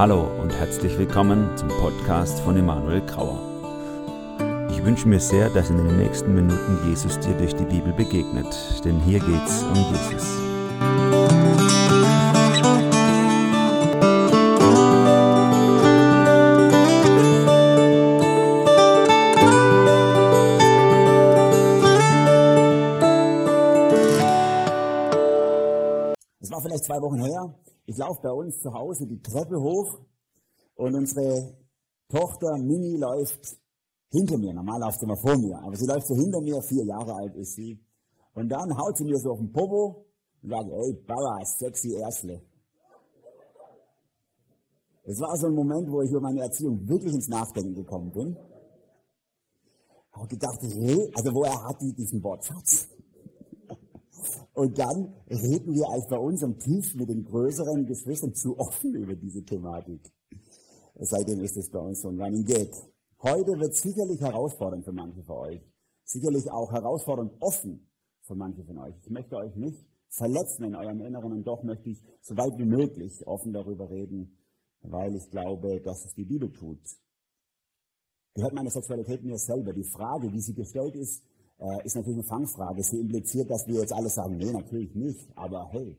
Hallo und herzlich willkommen zum Podcast von Emanuel Grauer. Ich wünsche mir sehr, dass in den nächsten Minuten Jesus dir durch die Bibel begegnet, denn hier geht's um Jesus. Es war vielleicht 2 Wochen her. Ich laufe bei uns zu Hause die Treppe hoch und unsere Tochter Mini läuft hinter mir. Normal läuft sie immer vor mir, aber sie läuft so hinter mir, 4 Jahre alt ist sie. Und dann haut sie mir so auf den Popo und sagt, ey, Baba, sexy Erstle. Es war so ein Moment, wo ich über meine Erziehung wirklich ins Nachdenken gekommen bin. Ich habe gedacht, hey, also woher hat die diesen Wortschatz? Und dann reden wir als bei uns am Tisch mit den größeren Geschwistern zu offen über diese Thematik. Seitdem ist es bei uns so ein Running Gag. Heute wird es sicherlich herausfordernd für manche von euch. Sicherlich auch herausfordernd offen für manche von euch. Ich möchte euch nicht verletzen in eurem Inneren und doch möchte ich so weit wie möglich offen darüber reden, weil ich glaube, dass es die Bibel tut. Gehört meine Sexualität mir selber? Die Frage, wie sie gestellt ist natürlich eine Fangfrage. Sie impliziert, dass wir jetzt alle sagen, nee, natürlich nicht, aber hey,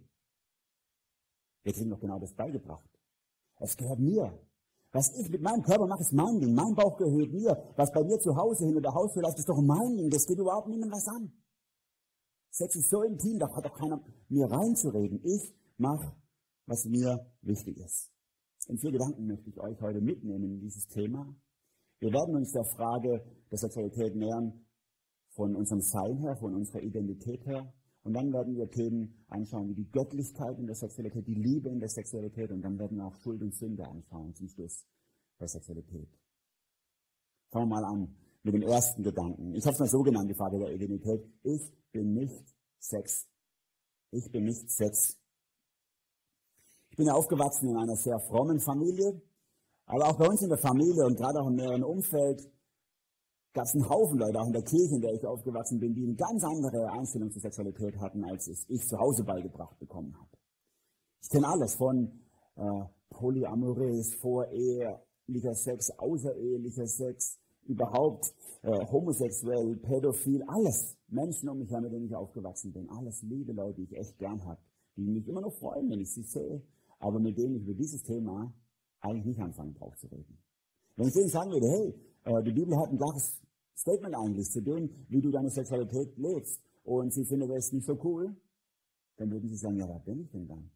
wir kriegen doch genau das beigebracht. Es gehört mir. Was ich mit meinem Körper mache, ist mein Ding. Mein Bauch gehört mir. Was bei mir zu Hause hinter der Haustür läuft, ist doch mein Ding. Das geht überhaupt niemandem was an. Sex ist so intim, da hat doch keiner mir reinzureden. Ich mache, was mir wichtig ist. In 4 Gedanken möchte ich euch heute mitnehmen in dieses Thema. Wir werden uns der Frage der Sexualität nähern, von unserem Sein her, von unserer Identität her. Und dann werden wir Themen anschauen, wie die Göttlichkeit in der Sexualität, die Liebe in der Sexualität. Und dann werden wir auch Schuld und Sünde anschauen zum Schluss der Sexualität. Fangen wir mal an mit dem ersten Gedanken. Ich habe es mal so genannt, die Frage der Identität. Ich bin nicht Sex. Ich bin nicht Sex. Ich bin ja aufgewachsen in einer sehr frommen Familie. Aber auch bei uns in der Familie und gerade auch im näheren Umfeld gab es einen Haufen Leute, auch in der Kirche, in der ich aufgewachsen bin, die eine ganz andere Einstellung zur Sexualität hatten, als ich zu Hause beigebracht bekommen habe. Ich kenne alles von polyamorös, vorehelicher Sex, außerehelicher Sex, überhaupt homosexuell, pädophil, alles. Menschen um mich her, mit denen ich aufgewachsen bin. Alles liebe Leute, die ich echt gern habe, die mich immer noch freuen, wenn ich sie sehe, aber mit denen ich über dieses Thema eigentlich nicht anfangen brauche zu reden. Wenn ich denen sagen würde, hey, die Bibel hat ein klares Statement eigentlich zu dem, wie du deine Sexualität lebst, und sie findet das nicht so cool, dann würden sie sagen, ja, wer bin ich denn dann?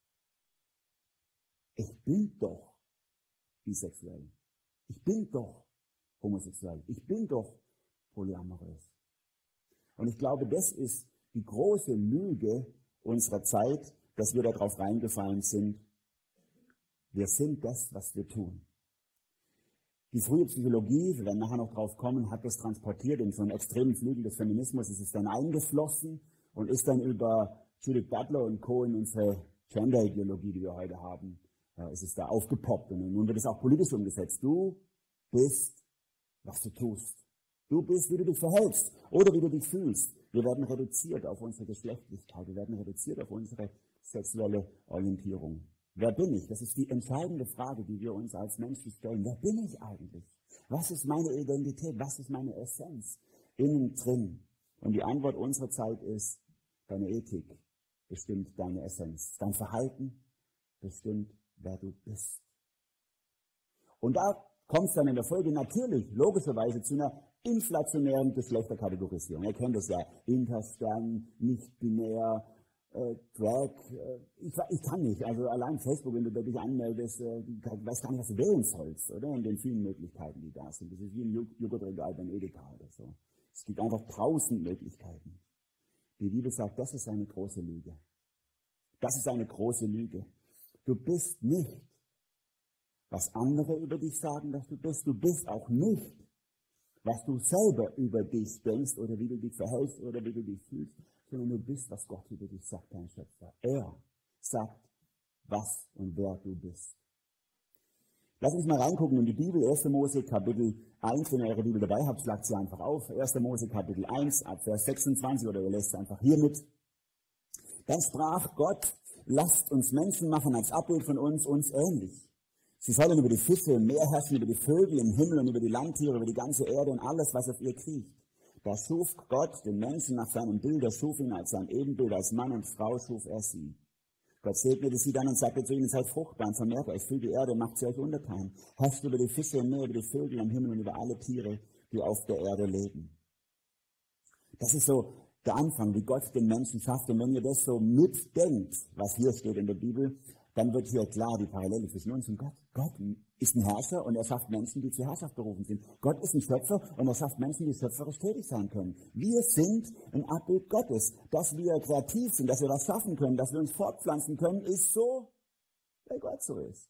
Ich bin doch bisexuell. Ich bin doch homosexuell. Ich bin doch polyamorös. Und ich glaube, das ist die große Lüge unserer Zeit, dass wir darauf reingefallen sind. Wir sind das, was wir tun. Die frühe Psychologie, wir werden nachher noch drauf kommen, hat das transportiert in so einen extremen Flügel des Feminismus. Es ist dann eingeflossen und ist dann über Judith Butler und Co. in unsere Gender-Ideologie, die wir heute haben, es ist da aufgepoppt. Und nun wird es auch politisch umgesetzt. Du bist, was du tust. Du bist, wie du dich verhältst oder wie du dich fühlst. Wir werden reduziert auf unsere Geschlechtlichkeit. Wir werden reduziert auf unsere sexuelle Orientierung. Wer bin ich? Das ist die entscheidende Frage, die wir uns als Menschen stellen. Wer bin ich eigentlich? Was ist meine Identität? Was ist meine Essenz innen drin? Und die Antwort unserer Zeit ist, deine Ethik bestimmt deine Essenz. Dein Verhalten bestimmt, wer du bist. Und da kommt es dann in der Folge natürlich, logischerweise, zu einer inflationären Geschlechterkategorisierung. Ihr kennt das ja, Interstern, nicht binär, Drag, ich kann nicht, also allein Facebook, wenn du dich anmeldest, du weißt gar nicht, was du wählen sollst, oder? In den vielen Möglichkeiten, die da sind. Das ist wie ein Joghurtregal beim Edeka oder so. Es gibt einfach 1000 Möglichkeiten. Die Bibel sagt, das ist eine große Lüge. Das ist eine große Lüge. Du bist nicht, was andere über dich sagen, dass du bist. Du bist auch nicht, was du selber über dich denkst oder wie du dich verhältst oder wie du dich fühlst, sondern du bist, was Gott über dich sagt, dein Schöpfer. Er sagt, was und wer du bist. Lass uns mal reingucken in die Bibel, 1. Mose Kapitel 1, wenn ihr eure Bibel dabei habt, schlagt sie einfach auf. 1. Mose Kapitel 1, ab Vers 26, oder ihr lest es einfach hier mit. Dann sprach Gott, lasst uns Menschen machen als Abbild von uns ähnlich. Sie sollen über die Fische im Meer herrschen, über die Vögel im Himmel und über die Landtiere, über die ganze Erde und alles, was auf ihr kriecht. Da schuf Gott den Menschen nach seinem Bild, er schuf ihn als sein Ebenbild, als Mann und Frau schuf er sie. Gott segnete sie dann und sagte zu ihnen, seid fruchtbar und vermehrt euch, füllt die Erde und macht sie euch untertan. Herrscht über die Fische im Meer, über die Vögel am Himmel und über alle Tiere, die auf der Erde leben. Das ist so der Anfang, wie Gott den Menschen schafft. Und wenn ihr das so mitdenkt, was hier steht in der Bibel, dann wird hier klar die Parallele zwischen uns und Gott. Gott ist ein Herrscher und er schafft Menschen, die zur Herrschaft berufen sind. Gott ist ein Schöpfer und er schafft Menschen, die schöpferisch tätig sein können. Wir sind ein Abbild Gottes. Dass wir kreativ sind, dass wir was schaffen können, dass wir uns fortpflanzen können, ist so, weil Gott so ist.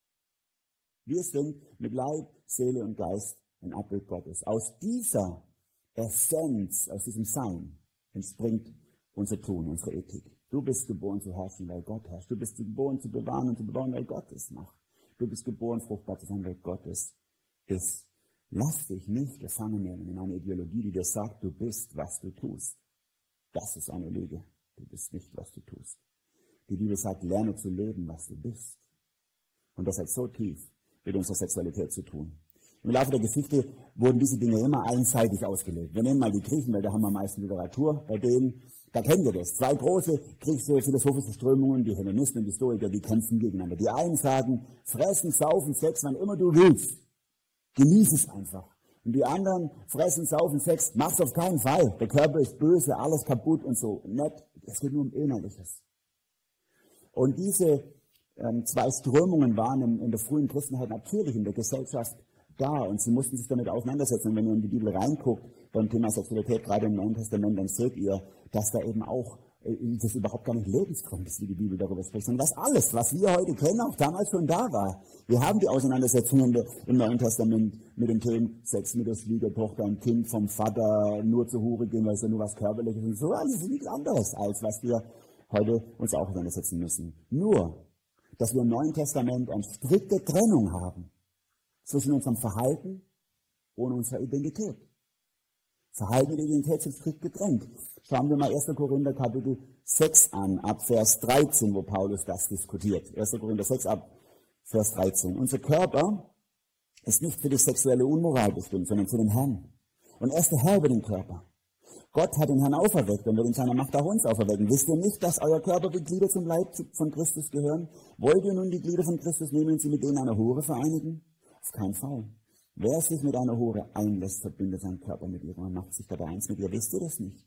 Wir sind mit Leib, Seele und Geist ein Abbild Gottes. Aus dieser Essenz, aus diesem Sein entspringt unser Tun, unsere Ethik. Du bist geboren zu herrschen, weil Gott herrscht. Du bist geboren zu bewahren und zu bebauen, weil Gott es macht. Du bist geboren, fruchtbar zu sein, weil Gott es ist. Lass dich nicht gefangen nehmen in eine Ideologie, die dir sagt, du bist, was du tust. Das ist eine Lüge. Du bist nicht, was du tust. Die Bibel sagt, lerne zu leben, was du bist. Und das hat so tief mit unserer Sexualität zu tun. Im Laufe der Geschichte wurden diese Dinge immer einseitig ausgelegt. Wir nehmen mal die Griechen, weil da haben wir am meisten Literatur. Bei denen, da kennt ihr das. Zwei große griechische philosophische Strömungen, die Hellenisten und die Stoiker, die kämpfen gegeneinander. Die einen sagen, fressen, saufen, Sex, wann immer du willst. Genieß es einfach. Und die anderen, fressen, saufen, Sex, mach's auf keinen Fall. Der Körper ist böse, alles kaputt und so. Nett. Es geht nur um Innerliches. Und diese zwei Strömungen waren in der frühen Christenheit natürlich in der Gesellschaft da und sie mussten sich damit auseinandersetzen. Und wenn ihr in die Bibel reinguckt, beim Thema Sexualität, gerade im Neuen Testament, dann seht ihr, dass da eben auch das überhaupt gar nicht lebensfremd ist, wie die Bibel darüber spricht, sondern dass alles, was wir heute kennen, auch damals schon da war. Wir haben die Auseinandersetzungen im Neuen Testament mit den Themen Sex mit der Schwiegertochter, ein Kind vom Vater, nur zur Hure gehen, weil es ja nur was Körperliches und so. Alles ist nichts anderes, als was wir heute uns auch auseinandersetzen müssen. Nur, dass wir im Neuen Testament eine strikte Trennung haben zwischen unserem Verhalten und unserer Identität. Verhalten und Identität sind strikt getrennt. Schauen wir mal 1. Korinther Kapitel 6 an, ab Vers 13, wo Paulus das diskutiert. 1. Korinther 6 ab Vers 13. Unser Körper ist nicht für die sexuelle Unmoral bestimmt, sondern für den Herrn. Und er ist der Herr über den Körper. Gott hat den Herrn auferweckt und wird in seiner Macht auch uns auferwecken. Wisst ihr nicht, dass euer Körper wie Glieder zum Leib von Christus gehören? Wollt ihr nun die Glieder von Christus nehmen und sie mit denen einer Hure vereinigen? Auf keinen Fall. Wer sich mit einer Hure einlässt, verbindet seinen Körper mit ihr und macht sich dabei eins mit ihr. Wisst ihr das nicht?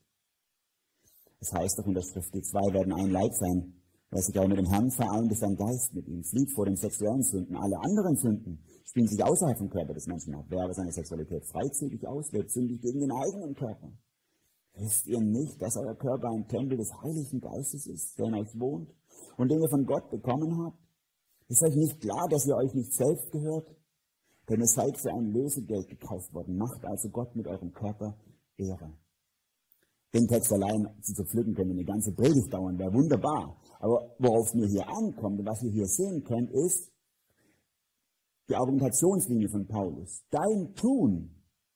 Das heißt doch in der Schrift, die zwei werden ein Leib sein. Wer sich aber mit dem Herrn vereint, ist ein Geist mit ihm. Flieht vor den sexuellen Sünden. Alle anderen Sünden spielen sich außerhalb vom Körper des Menschen ab. Wer aber seine Sexualität freizügig auslebt, sündigt gegen den eigenen Körper. Wisst ihr nicht, dass euer Körper ein Tempel des Heiligen Geistes ist, der in euch wohnt und den ihr von Gott bekommen habt? Ist euch nicht klar, dass ihr euch nicht selbst gehört? Denn ihr seid für ein Lösegeld gekauft worden. Macht also Gott mit eurem Körper Ehre. Den Text allein zu zerpflücken können, eine ganze Predigt dauern, wäre wunderbar. Aber worauf es mir hier ankommt und was ihr hier sehen könnt, ist die Argumentationslinie von Paulus. Dein Tun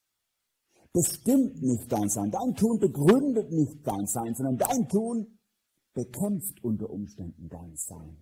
bestimmt nicht dein Sein. Dein Tun begründet nicht dein Sein, sondern dein Tun bekämpft unter Umständen dein Sein.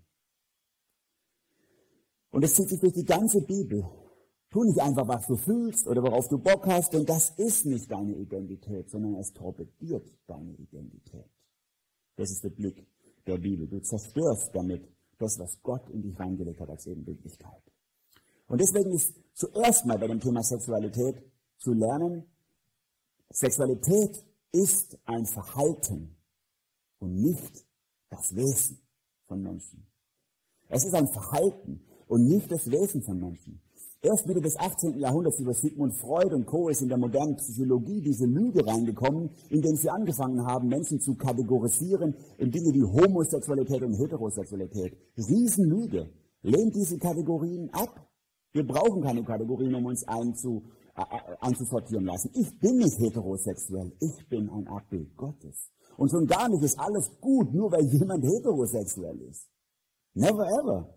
Und es zieht sich durch die ganze Bibel. Tu nicht einfach, was du fühlst oder worauf du Bock hast, denn das ist nicht deine Identität, sondern es torpediert deine Identität. Das ist der Blick der Bibel. Du zerstörst damit das, was Gott in dich reingelegt hat als Ebenbildlichkeit. Und deswegen ist zuerst mal bei dem Thema Sexualität zu lernen, Sexualität ist ein Verhalten und nicht das Wesen von Menschen. Es ist ein Verhalten und nicht das Wesen von Menschen. Erst Mitte des 18. Jahrhunderts über Sigmund Freud und Co. ist in der modernen Psychologie diese Lüge reingekommen, indem sie angefangen haben, Menschen zu kategorisieren in Dinge wie Homosexualität und Heterosexualität. Riesenlüge. Lehnt diese Kategorien ab. Wir brauchen keine Kategorien, um uns anzusortieren lassen. Ich bin nicht heterosexuell. Ich bin ein Abbild Gottes. Und schon gar nicht ist alles gut, nur weil jemand heterosexuell ist. Never ever.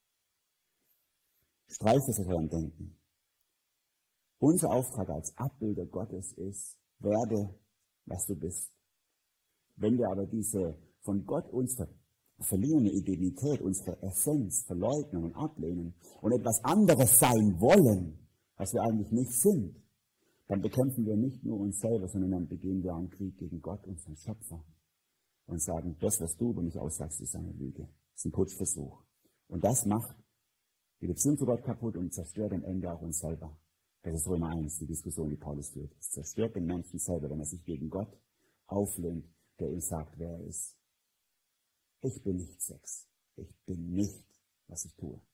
Streich das aus eurem Denken. Unser Auftrag als Abbilder Gottes ist, werde, was du bist. Wenn wir aber diese von Gott uns verlieren eine Identität, unsere Essenz verleugnen und ablehnen und etwas anderes sein wollen, was wir eigentlich nicht sind, dann bekämpfen wir nicht nur uns selber, sondern dann begehen wir einen Krieg gegen Gott, unseren Schöpfer, und sagen, das, was du über mich aussagst, ist eine Lüge, ist ein Putschversuch. Und das macht die Beziehung zu Gott kaputt und zerstört am Ende auch uns selber. Das ist Römer 1, die Diskussion, die Paulus führt. Es zerstört den Menschen selber, wenn er sich gegen Gott auflehnt, der ihm sagt, wer er ist. Ich bin nicht Sex. Ich bin nicht, was ich tue.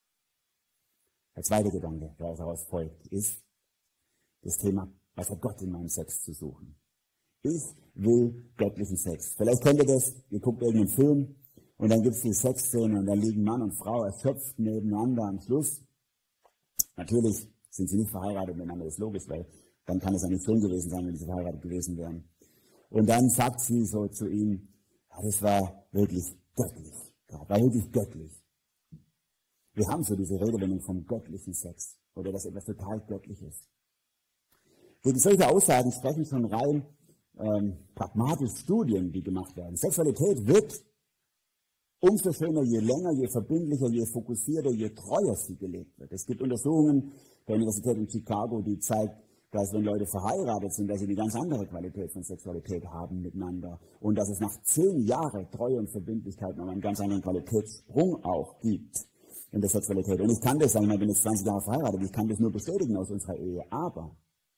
Der zweite Gedanke, der daraus folgt, ist das Thema, was hat Gott in meinem Sex zu suchen? Ich will göttlichen Sex. Vielleicht kennt ihr das, ihr guckt irgendeinen Film und dann gibt es die Sexszene und da liegen Mann und Frau erschöpft nebeneinander am Schluss. Natürlich sind sie nicht verheiratet miteinander, das ist logisch, weil dann kann es ja nicht schön gewesen sein, wenn sie verheiratet gewesen wären. Und dann sagt sie so zu ihm, ja, das war wirklich göttlich. War wirklich göttlich. Wir haben so diese Redewendung vom göttlichen Sex oder dass etwas total göttlich ist. Gegen solche Aussagen sprechen schon rein pragmatische Studien, die gemacht werden. Sexualität wird umso schöner, je länger, je verbindlicher, je fokussierter, je treuer sie gelebt wird. Es gibt Untersuchungen der Universität in Chicago, die zeigt, dass wenn Leute verheiratet sind, dass sie eine ganz andere Qualität von Sexualität haben miteinander und dass es nach 10 Jahren Treue und Verbindlichkeit noch einen ganz anderen Qualitätssprung auch gibt in der Sexualität. Und ich kann das sagen, ich bin jetzt 20 Jahre verheiratet, ich kann das nur bestätigen aus unserer Ehe, aber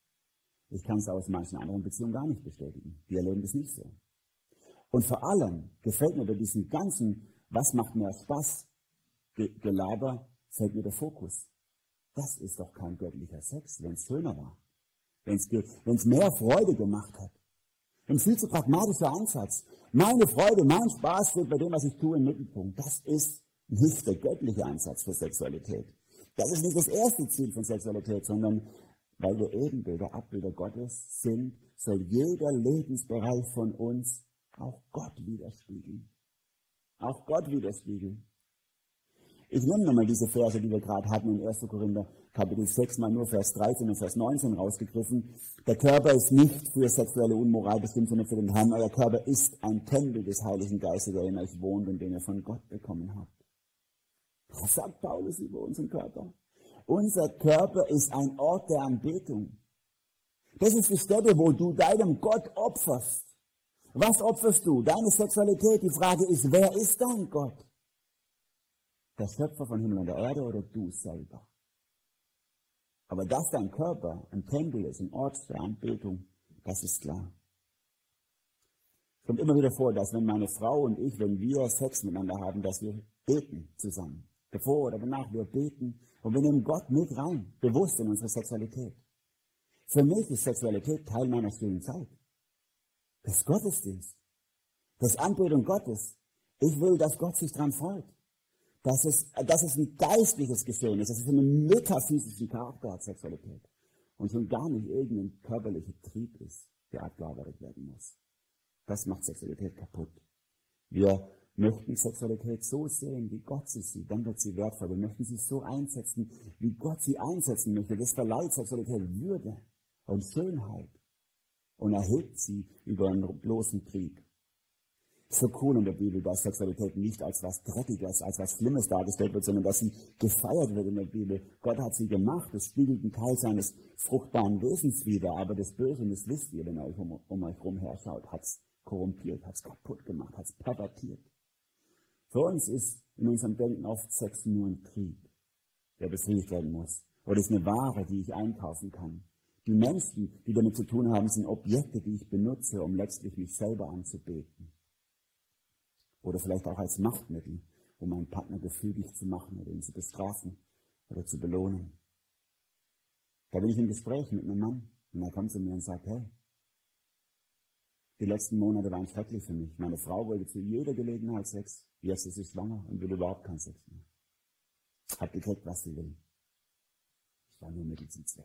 ich kann es aus manchen anderen Beziehungen gar nicht bestätigen. Die erleben das nicht so. Und vor allem gefällt mir bei diesem ganzen, was macht mehr Spaß, Gelaber, fällt mir der Fokus. Das ist doch kein göttlicher Sex, wenn es schöner war. Wenn es mehr Freude gemacht hat. Ein viel zu pragmatischer Ansatz. Meine Freude, mein Spaß steht bei dem, was ich tue, im Mittelpunkt. Das ist nicht der göttliche Ansatz für Sexualität. Das ist nicht das erste Ziel von Sexualität, sondern weil wir Ebenbilder, Abbilder Gottes sind, soll jeder Lebensbereich von uns auch Gott widerspiegeln. Auch Gott widerspiegeln. Ich nehme nochmal diese Verse, die wir gerade hatten in 1. Korinther, Kapitel 6, mal nur Vers 13 und Vers 19 rausgegriffen. Der Körper ist nicht für sexuelle Unmoral bestimmt, sondern für den Herrn. Euer Körper ist ein Tempel des Heiligen Geistes, der in euch wohnt und den ihr von Gott bekommen habt. Was sagt Paulus über unseren Körper? Unser Körper ist ein Ort der Anbetung. Das ist die Stätte, wo du deinem Gott opferst. Was opferst du? Deine Sexualität. Die Frage ist, wer ist dein Gott? Der Schöpfer von Himmel und der Erde oder du selber? Aber dass dein Körper ein Tempel ist, ein Ort der Anbetung, das ist klar. Es kommt immer wieder vor, dass wenn meine Frau und ich, wenn wir Sex miteinander haben, dass wir beten zusammen. Bevor oder danach wir beten und wir nehmen Gott mit rein, bewusst in unsere Sexualität. Für mich ist Sexualität Teil meiner stillen Zeit. Das ist Gottesdienst. Das ist Anbetung Gottes. Ich will, dass Gott sich dran freut. Dass es ein geistliches Geschehen ist, dass es einen metaphysischen Charakter hat, Sexualität. Und schon gar nicht irgendein körperlicher Trieb ist, der abgearbeitet werden muss. Das macht Sexualität kaputt. Wir möchten Sexualität so sehen, wie Gott sie sieht, dann wird sie wertvoll. Wir möchten sie so einsetzen, wie Gott sie einsetzen möchte. Das verleiht Sexualität Würde und Schönheit und erhebt sie über einen bloßen Trieb. So cool in der Bibel, dass Sexualität nicht als was Dreckiges, als was Schlimmes dargestellt wird, sondern dass sie gefeiert wird in der Bibel. Gott hat sie gemacht, es spiegelt einen Teil seines fruchtbaren Wesens wider, aber das Böse, das wisst ihr, wenn ihr euch um euch rumherschaut, hat es korrumpiert, hat es kaputt gemacht, hat es pervertiert. Für uns ist in unserem Denken oft Sex nur ein Trieb, der befriedigt werden muss. Oder ist eine Ware, die ich einkaufen kann. Die Menschen, die damit zu tun haben, sind Objekte, die ich benutze, um letztlich mich selber anzubeten. Oder vielleicht auch als Machtmittel, um meinen Partner gefügig zu machen oder ihn zu bestrafen oder zu belohnen. Da bin ich im Gespräch mit einem Mann und er kommt zu mir und sagt, hey, die letzten Monate waren schrecklich für mich. Meine Frau wollte zu jeder Gelegenheit Sex. Jetzt ist sie schwanger und will überhaupt keinen Sex mehr. Hat gekriegt, was sie will. Ich war nur Mittel zum Zweck.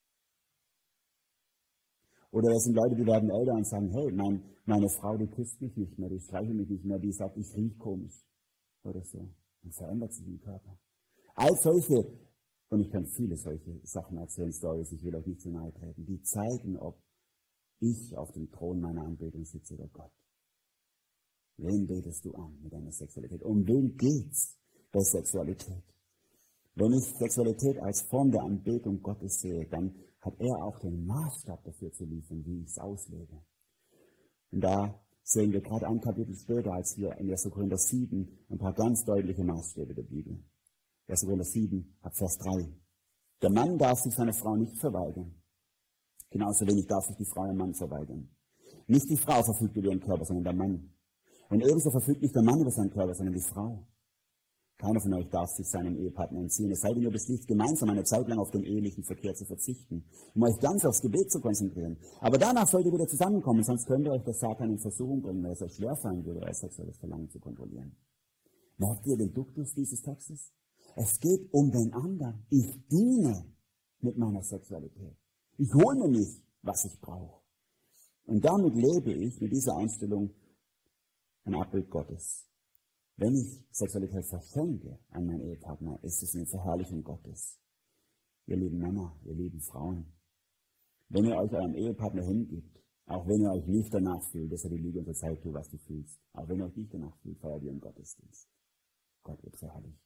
Oder das sind Leute, die werden älter und sagen, hey, meine Frau, die küsst mich nicht mehr, die streichelt mich nicht mehr, die sagt, ich riech komisch. Oder so. Und verändert sich im Körper. All solche, und ich kann viele solche Sachen erzählen, Stories, ich will euch nicht zu nahe treten, die zeigen, ob ich auf dem Thron meiner Anbetung sitze oder Gott. Wen betest du an mit deiner Sexualität? Um wen geht's bei Sexualität? Wenn ich Sexualität als Form der Anbetung Gottes sehe, dann hat er auch den Maßstab dafür zu liefern, wie ich es auslege. Und da sehen wir gerade ein Kapitel später, als wir in 1. Korinther 7 ein paar ganz deutliche Maßstäbe der Bibel. 1. Korinther 7, ab Vers 3. Der Mann darf sich seiner Frau nicht verweigern. Genauso wenig darf sich die Frau dem Mann verweigern. Nicht die Frau verfügt über ihren Körper, sondern der Mann. Und ebenso verfügt nicht der Mann über seinen Körper, sondern die Frau. Keiner von euch darf sich seinem Ehepartner entziehen. Es sei denn, ihr beschließt gemeinsam eine Zeit lang auf den ehelichen Verkehr zu verzichten, um euch ganz aufs Gebet zu konzentrieren. Aber danach sollt ihr wieder zusammenkommen, sonst könnte euch der Satan in Versuchung bringen, weil es euch schwerfallen würde, euer sexuelles Verlangen zu kontrollieren. Merkt ihr den Duktus dieses Textes? Es geht um den anderen. Ich diene mit meiner Sexualität. Ich hole mir nicht, was ich brauche. Und damit lebe ich mit dieser Einstellung ein Abbild Gottes. Wenn ich Sexualität verschenke an meinen Ehepartner, ist es eine Verherrlichung Gottes. Ihr lieben Männer, ihr lieben Frauen, wenn ihr euch eurem Ehepartner hingibt, auch wenn ihr euch nicht danach fühlt, dass er die Lüge und Zeit tut, was du fühlst, auch wenn ihr euch nicht danach fühlt, feiert ihr im Gottesdienst. Gott wird verherrlicht.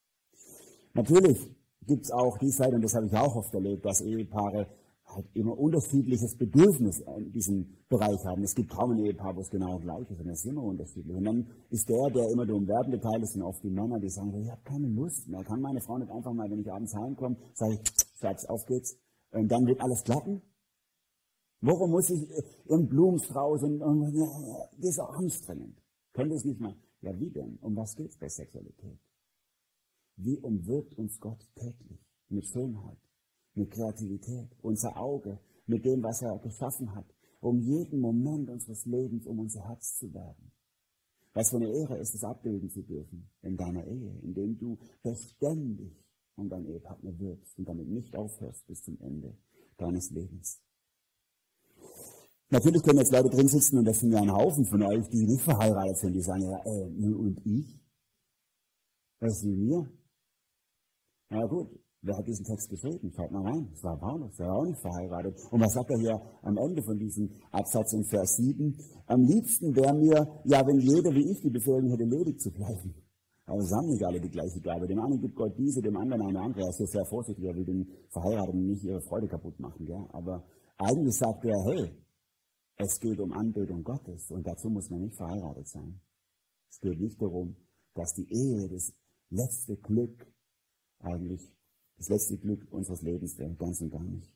Natürlich gibt es auch die Seite, und das habe ich auch oft erlebt, dass Ehepaare halt immer unterschiedliches Bedürfnis in diesem Bereich haben. Es gibt kaum ein Ehepaar, wo es genau gleich ist, sondern es ist immer unterschiedlich. Und dann ist der immer der umwerbende Teil, das sind oft die Männer, die sagen, ich habe keine Lust mehr. Kann meine Frau nicht einfach mal, wenn ich abends heimkomme, sage ich, Schatz, auf geht's. Und dann wird alles klappen. Warum muss ich im Blumenstrauß und das ist auch anstrengend. Könnte es nicht mal. Ja, wie denn? Um was geht's bei Sexualität? Wie umwirbt uns Gott täglich? Mit Schönheit, mit Kreativität, unser Auge, mit dem, was er geschaffen hat, um jeden Moment unseres Lebens um unser Herz zu werben. Was für eine Ehre ist es, abbilden zu dürfen in deiner Ehe, indem du beständig um deinen Ehepartner wirbst und damit nicht aufhörst bis zum Ende deines Lebens. Natürlich können jetzt Leute drin sitzen, und das sind ja ein Haufen von euch, die nicht verheiratet sind, die sagen, ja, und ich? Was ist mit mir? Na gut, wer hat diesen Text geschrieben? Schaut mal rein, das war Paulus, der war auch nicht verheiratet. Und was sagt er hier am Ende von diesem Absatz in Vers 7? Am liebsten wäre mir, ja, wenn jeder wie ich die Befehlung hätte, ledig zu bleiben. Aber es haben nicht alle die gleiche Gabe. Dem einen gibt Gott diese, dem anderen eine andere. Er ist sehr vorsichtig, er will den Verheirateten nicht ihre Freude kaputt machen. Gell? Aber eigentlich sagt er, hey, es geht um Anbetung Gottes, und dazu muss man nicht verheiratet sein. Es geht nicht darum, dass die Ehe das letzte Glück unseres Lebens wäre, ganz und gar nicht.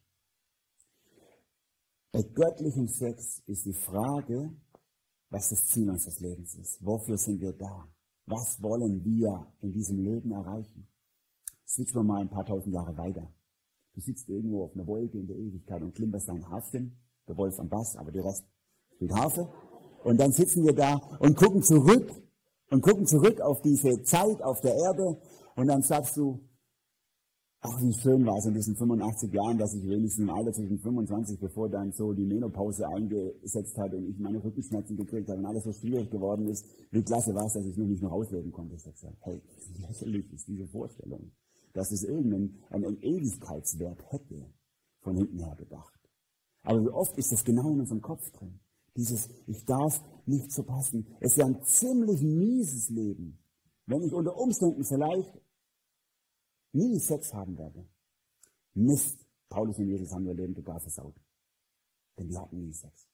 Bei göttlichem Sex ist die Frage, was das Ziel unseres Lebens ist. Wofür sind wir da? Was wollen wir in diesem Leben erreichen? Switchen wir mal ein paar tausend Jahre weiter. Du sitzt irgendwo auf einer Wolke in der Ewigkeit und klimperst dein Harfchen, der Wolf am Bass, aber der Rest spielt Harfe. Und dann sitzen wir da und gucken zurück auf diese Zeit auf der Erde, und dann sagst du, ach, wie schön war es in diesen 85 Jahren, dass ich wenigstens im Alter zwischen 25, bevor dann so die Menopause eingesetzt hat und ich meine Rückenschmerzen gekriegt habe und alles so schwierig geworden ist. Wie klasse war es, dass ich nur nicht noch ausleben konnte. Ich habe gesagt, hey, wie lächerlich ist diese Vorstellung, dass es einen Ewigkeitswert hätte, von hinten her gedacht. Aber wie oft ist das genau in unserem Kopf drin? Dieses, ich darf nicht so passen. Es wäre ein ziemlich mieses Leben, wenn ich unter Umständen vielleicht nie Sex haben werde. Mist, Paulus und Jesus haben ihr Leben total versaut. Denn die hatten nie Sex.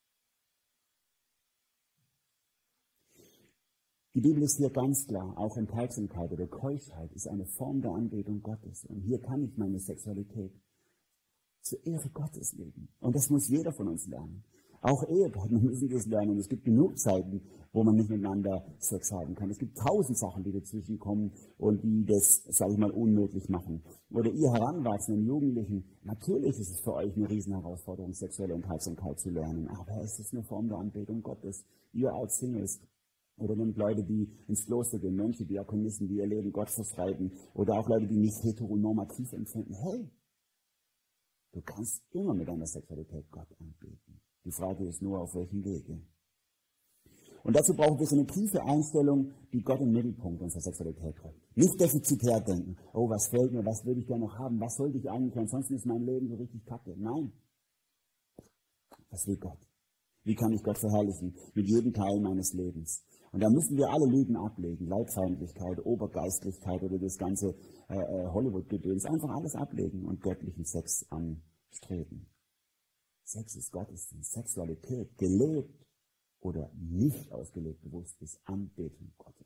Die Bibel ist hier ganz klar, auch Enthaltsamkeit oder Keuschheit ist eine Form der Anbetung Gottes. Und hier kann ich meine Sexualität zur Ehre Gottes leben. Und das muss jeder von uns lernen. Auch Ehepartner müssen das lernen. Und es gibt genug Zeiten, wo man nicht miteinander Sex haben kann. Es gibt 1000 Sachen, die dazwischen kommen und die das, sage ich mal, unmöglich machen. Oder ihr Heranwachsenden Jugendlichen, natürlich ist es für euch eine Riesenherausforderung, sexuelle Enthaltsamkeit zu lernen. Aber es ist eine Form der Anbetung Gottes. Ihr als Singles oder nehmt Leute, die ins Kloster gehen, Mönche, Diakonisten, die ihr Leben Gott verschreiben, oder auch Leute, die nicht heteronormativ empfinden. Hey, du kannst immer mit deiner Sexualität Gott anbeten. Die Frage ist nur, auf welchem Wege. Und dazu brauchen wir so eine tiefe Einstellung, die Gott im Mittelpunkt unserer Sexualität rückt. Nicht defizitär denken, oh, was fehlt mir, was würde ich gerne noch haben, was sollte ich eigentlich, ansonsten ist mein Leben so richtig kacke. Nein, das will Gott. Wie kann ich Gott verherrlichen? Mit jedem Teil meines Lebens. Und da müssen wir alle Lügen ablegen. Leibfeindlichkeit, Obergeistlichkeit oder das ganze Hollywood-Gedöns. Einfach alles ablegen und göttlichen Sex anstreben. Sex ist Gottesdienst. Sexualität, gelebt oder nicht ausgelebt, bewusst, ist Anbetung Gottes.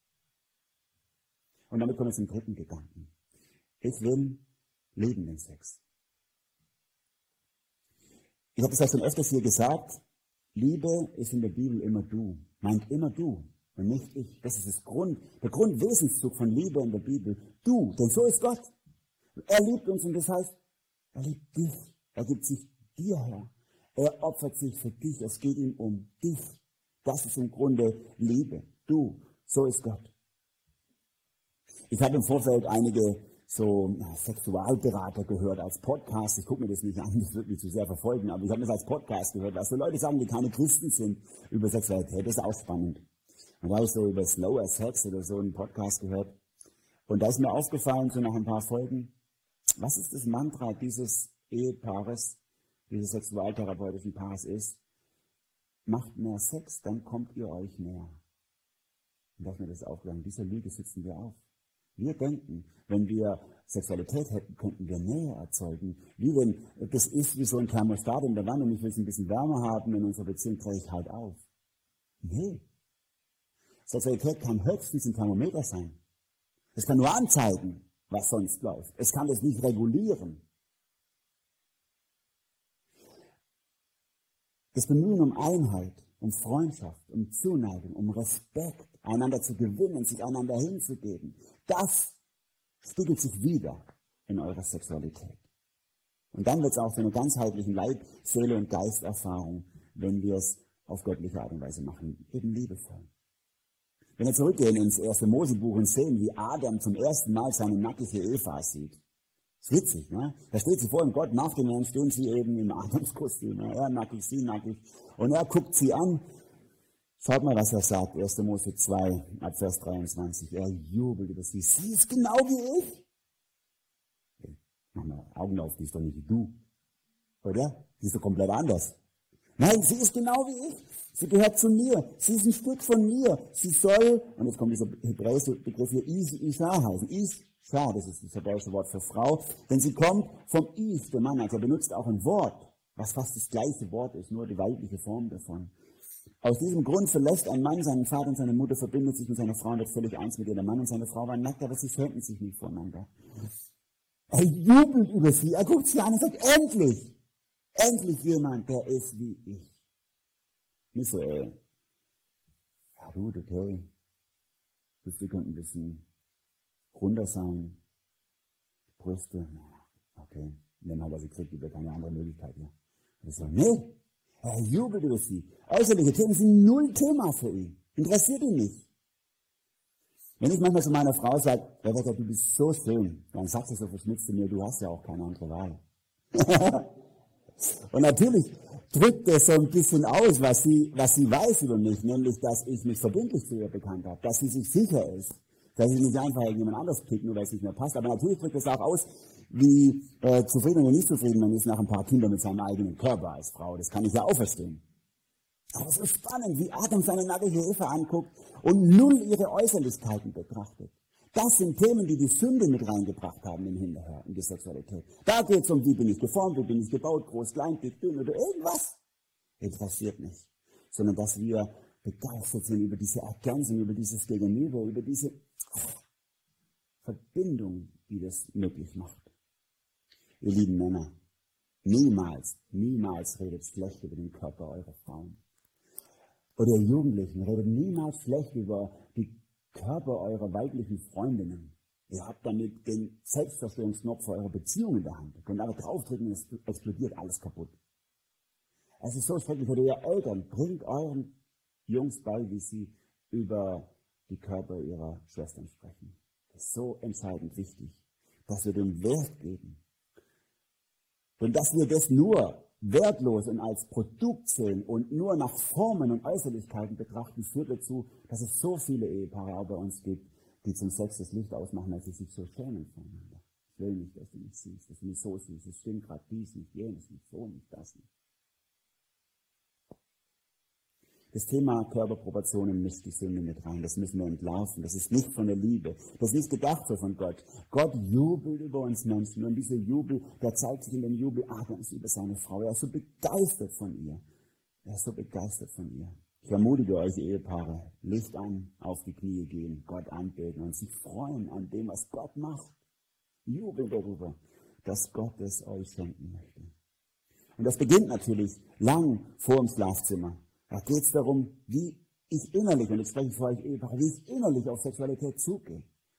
Und damit kommen wir zum dritten Gedanken. Ich will leben den Sex. Ich habe das ja schon öfters hier gesagt. Liebe ist in der Bibel immer du. Meint immer du und nicht ich. Das ist der Grundwesenszug von Liebe in der Bibel. Du, denn so ist Gott. Er liebt uns und das heißt, er liebt dich. Er gibt sich dir her. Er opfert sich für dich. Es geht ihm um dich. Das ist im Grunde Liebe. Du, so ist Gott. Ich habe im Vorfeld einige so Sexualberater gehört als Podcast. Ich gucke mir das nicht an, das wird mich zu sehr verfolgen, aber ich habe das als Podcast gehört, was so Leute sagen, die keine Christen sind, über Sexualität. Das ist auch spannend. Und da habe ich so über Slower Sex oder so einen Podcast gehört. Und da ist mir aufgefallen, so nach ein paar Folgen, was ist das Mantra dieses Ehepaares, dieses sexualtherapeutischen Paares ist? Macht mehr Sex, dann kommt ihr euch näher. Und da ist mir das aufgegangen. Dieser Lüge sitzen wir auf. Wir denken, wenn wir Sexualität hätten, könnten wir Nähe erzeugen. Wie wenn, das ist wie so ein Thermostat in der Wand und ich will es ein bisschen wärmer haben in unserer Beziehung, drehe ich halt auf. Nee. Sexualität kann höchstens ein Thermometer sein. Es kann nur anzeigen, was sonst läuft. Es kann es nicht regulieren. Das Bemühen um Einheit, um Freundschaft, um Zuneigung, um Respekt, einander zu gewinnen, sich einander hinzugeben, das spiegelt sich wieder in eurer Sexualität. Und dann wird es auch zu einer ganzheitlichen Leib-, Seele- und Geisterfahrung, wenn wir es auf göttliche Art und Weise machen, eben liebevoll. Wenn wir zurückgehen ins 1. Mosebuch und sehen, wie Adam zum ersten Mal seine nackige Eva sieht. Ist witzig, ne? Da steht sie vor dem Gott, nach dem Herrn stehen sie eben im Adamskostüm, ne? Er nackig, sie nackig. Und er guckt sie an. Schaut mal, was er sagt, 1. Mose 2, ab Vers 23. Er jubelt über sie. Sie ist genau wie ich. Okay. Mach mal Augen auf, die ist doch nicht wie du. Oder? Die ist doch komplett anders. Nein, sie ist genau wie ich. Sie gehört zu mir. Sie ist ein Stück von mir. Sie soll, und jetzt kommt dieser hebräische Begriff hier, Isha heißen. Isha, das ist das hebräische Wort für Frau. Denn sie kommt vom Ish, der Mann. Also er benutzt auch ein Wort, was fast das gleiche Wort ist, nur die weibliche Form davon. Aus diesem Grund verlässt ein Mann seinen Vater und seine Mutter, verbindet sich mit seiner Frau und wird völlig eins mit ihr. Der Mann und seine Frau waren nackt, aber sie schämten sich nicht voneinander. Er jubelt über sie, er guckt sie an und sagt, endlich jemand, der ist wie ich. Nicht so, ja gut, okay, Brüste könnten ein bisschen runder sein, Brüste, okay, und dann hat er sie gekriegt, über keine andere Möglichkeit mehr. Und ich so, nee. Er jubelt über sie. Äußerliche Themen sind null Thema für ihn. Interessiert ihn nicht. Wenn ich manchmal zu meiner Frau sage, Rebecca, du bist so schön, dann sagt sie so verschmitzt zu mir, du hast ja auch keine andere Wahl. Und natürlich drückt er so ein bisschen aus, was sie weiß über mich, nämlich, dass ich mich verbindlich zu ihr bekannt habe, dass sie sich sicher ist, dass ich nicht einfach irgendjemand anderes pick, nur weil es nicht mehr passt. Aber natürlich drückt es auch aus, wie zufrieden oder nicht zufrieden man ist nach ein paar Kindern mit seinem eigenen Körper als Frau. Das kann ich ja auch verstehen. Aber es ist spannend, wie Adam seine nackige Eva anguckt und null ihre Äußerlichkeiten betrachtet. Das sind Themen, die die Sünde mit reingebracht haben im Hinterher, in die Sexualität. Da geht es um, wie bin ich geformt, wie bin ich gebaut, groß, klein, dick, dünn oder irgendwas. Interessiert nicht. Sondern dass wir begeistert sind über diese Ergänzung, über dieses Gegenüber, über diese Verbindung, die das möglich macht. Ihr lieben Männer, niemals redet schlecht über den Körper eurer Frauen. Oder ihr Jugendlichen, redet niemals schlecht über die Körper eurer weiblichen Freundinnen. Ihr habt damit den Selbstzerstörungsknopf für eure Beziehung in der Hand. Ihr könnt aber draufdrücken und es explodiert alles kaputt. Es ist so schrecklich. Oder ihr Eltern, bringt euren Jungs bei, wie sie über die Körper ihrer Schwestern sprechen. Das ist so entscheidend wichtig, dass wir den Wert geben. Und dass wir das nur wertlos und als Produkt sehen und nur nach Formen und Äußerlichkeiten betrachten, führt dazu, dass es so viele Ehepaare auch bei uns gibt, die zum Sex das Licht ausmachen, weil sie sich so schämen voneinander. Ich will nicht, dass du mich siehst, dass du mich so siehst. Es stimmt gerade dies nicht, jenes nicht, so nicht, das nicht. Das Thema Körperproportionen mischt die Sünde mit rein. Das müssen wir entlarven. Das ist nicht von der Liebe. Das ist nicht gedacht so von Gott. Gott jubelt über uns Menschen. Und dieser Jubel, der zeigt sich in dem Jubel Adams über seine Frau. Er ist so begeistert von ihr. Er ist so begeistert von ihr. Ich ermutige euch, Ehepaare, Licht an, auf die Knie gehen, Gott anbeten und sich freuen an dem, was Gott macht. Jubeln darüber, dass Gott es euch schenken möchte. Und das beginnt natürlich lang vor dem Schlafzimmer. Da geht es darum, wie ich innerlich, und jetzt spreche ich für euch Ehepaare, wie ich innerlich auf Sexualität zugehe.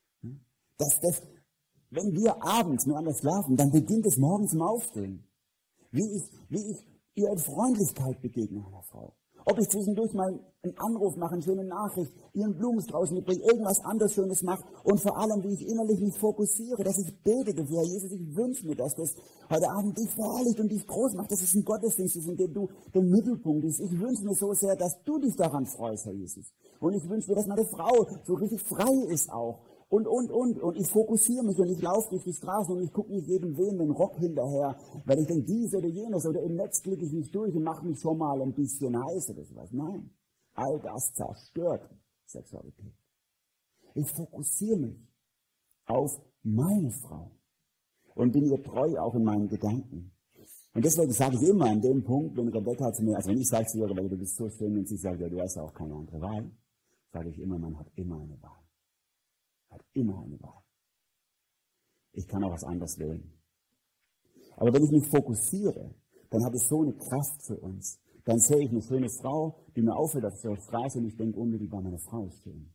Wenn wir abends miteinander schlafen, dann beginnt es morgens im Aufstehen. Wie ich ihr in Freundlichkeit begegne einer Frau. Ob ich zwischendurch mal einen Anruf mache, eine schöne Nachricht, ihren Blumenstrauß mitbringe, irgendwas anderes Schönes mache und vor allem, wie ich innerlich mich fokussiere, dass ich bete dafür, Jesus, ich wünsche mir, dass das heute Abend dich verherrlicht und dich groß macht, dass es ein Gottesdienst ist, in dem du der Mittelpunkt bist. Ich wünsche mir so sehr, dass du dich daran freust, Herr Jesus. Und ich wünsche mir, dass meine Frau so richtig frei ist auch. Und ich fokussiere mich und ich laufe durch die Straßen und ich gucke nicht jedem wehenden Rock hinterher, weil ich denke, dies oder jenes oder im Netz klicke ich mich durch und mache mich schon mal ein bisschen heiß oder sowas. Nein, all das zerstört Sexualität. Ich fokussiere mich auf meine Frau und bin ihr treu auch in meinen Gedanken. Und deswegen sage ich immer an dem Punkt, wenn Rebecca zu mir, also wenn ich sage zu ihr, Rebecca, du bist so schön und sie sagt, ja, du hast ja auch keine andere Wahl, sage ich immer, man hat immer eine Wahl. Hat immer eine Wahl. Ich kann auch was anderes wählen. Aber wenn ich mich fokussiere, dann hat es so eine Kraft für uns. Dann sehe ich eine schöne Frau, die mir auffällt auf der Straße und ich denke unmittelbar, meine Frau ist schön.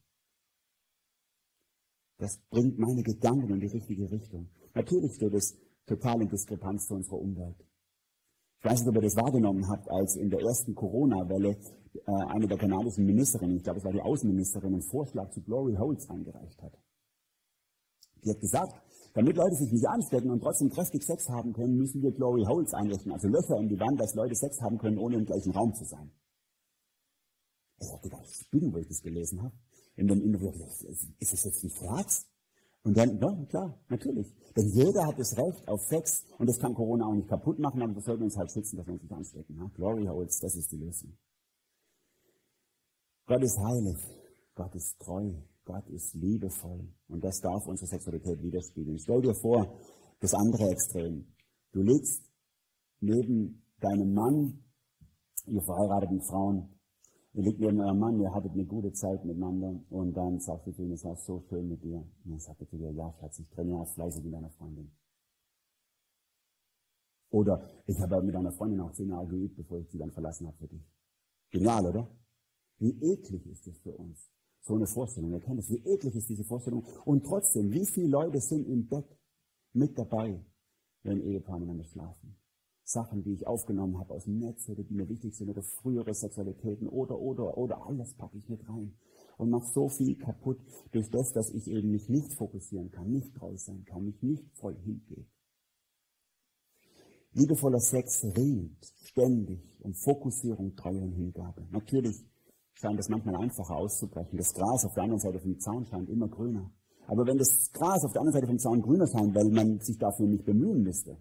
Das bringt meine Gedanken in die richtige Richtung. Natürlich steht es total in Diskrepanz zu unserer Umwelt. Ich weiß nicht, ob ihr das wahrgenommen habt, als in der ersten Corona-Welle eine der kanadischen Ministerinnen, ich glaube, es war die Außenministerin, einen Vorschlag zu Glory Holes eingereicht hat. Die hat gesagt, damit Leute sich nicht anstecken und trotzdem kräftig Sex haben können, müssen wir Glory Holes einrichten, also Löcher in die Wand, dass Leute Sex haben können, ohne im gleichen Raum zu sein. Ich habe gedacht, ich bin, wo ich das gelesen habe. In dem Interview, ist das jetzt ein Scherz? Und dann, ja, klar, natürlich. Denn jeder hat das Recht auf Sex und das kann Corona auch nicht kaputt machen, aber wir sollten uns halt schützen, dass wir uns nicht anstecken. Ja? Glory Holes, das ist die Lösung. Gott ist heilig, Gott ist treu, Gott ist liebevoll und das darf unsere Sexualität widerspiegeln. Stell dir vor, das andere Extrem. Du liegst neben deinem Mann, ihr verheirateten Frauen, ihr liegt neben eurem Mann, ihr hattet eine gute Zeit miteinander und dann sagst du zu ihm, es war so schön mit dir. Und dann sagt er zu dir, ja Schatz, ich trainiere fleißig mit deiner Freundin. Oder ich habe mit deiner Freundin auch 10 Jahre geübt, bevor ich sie dann verlassen habe für dich. Genial, oder? Wie eklig ist es für uns, so eine Vorstellung. Ihr kennt es, wie eklig ist diese Vorstellung. Und trotzdem, wie viele Leute sind im Bett mit dabei, wenn Ehepaare miteinander schlafen? Sachen, die ich aufgenommen habe aus dem Netz oder die mir wichtig sind oder frühere Sexualitäten oder alles packe ich mit rein und mache so viel kaputt durch das, dass ich eben mich nicht fokussieren kann, nicht treu sein kann, mich nicht voll hingehe. Liebevoller Sex ringt ständig um Fokussierung, Treue und Hingabe. Natürlich scheint es manchmal einfacher auszubrechen. Das Gras auf der anderen Seite vom Zaun scheint immer grüner. Aber wenn das Gras auf der anderen Seite vom Zaun grüner scheint, weil man sich dafür nicht bemühen müsste,